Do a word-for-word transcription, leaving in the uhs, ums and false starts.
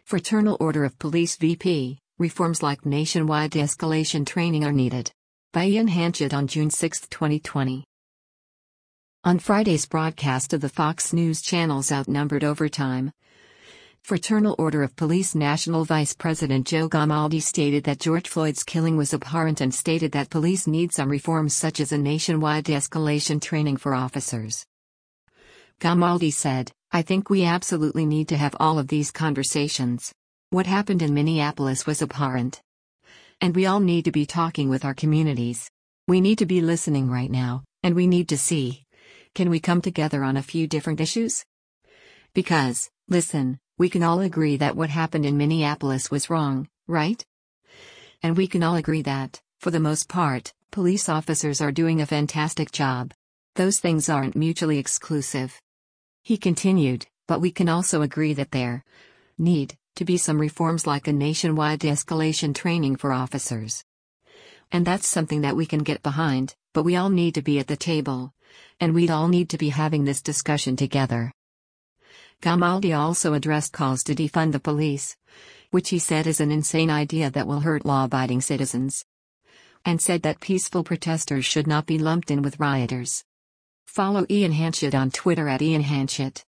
Fraternal Order of Police V P, reforms like nationwide de-escalation training are needed. By Ian Hanchett on June sixth, twenty twenty. On Friday's broadcast of the Fox News Channel's Outnumbered Overtime, Fraternal Order of Police National Vice President Joe Gamaldi stated that George Floyd's killing was abhorrent and stated that police need some reforms such as a nationwide de-escalation training for officers. Gamaldi said, "I think we absolutely need to have all of these conversations. What happened in Minneapolis was abhorrent. And we all need to be talking with our communities. We need to be listening right now, and we need to see, can we come together on a few different issues? Because, listen, we can all agree that what happened in Minneapolis was wrong, right? And we can all agree that, for the most part, police officers are doing a fantastic job. Those things aren't mutually exclusive." He continued, "But we can also agree that there need to be some reforms like a nationwide de-escalation training for officers. And that's something that we can get behind, but we all need to be at the table. And we'd all need to be having this discussion together." Gamaldi also addressed calls to defund the police, which he said is an insane idea that will hurt law-abiding citizens, and said that peaceful protesters should not be lumped in with rioters. Follow Ian Hanchett on Twitter at Ian Hanchett.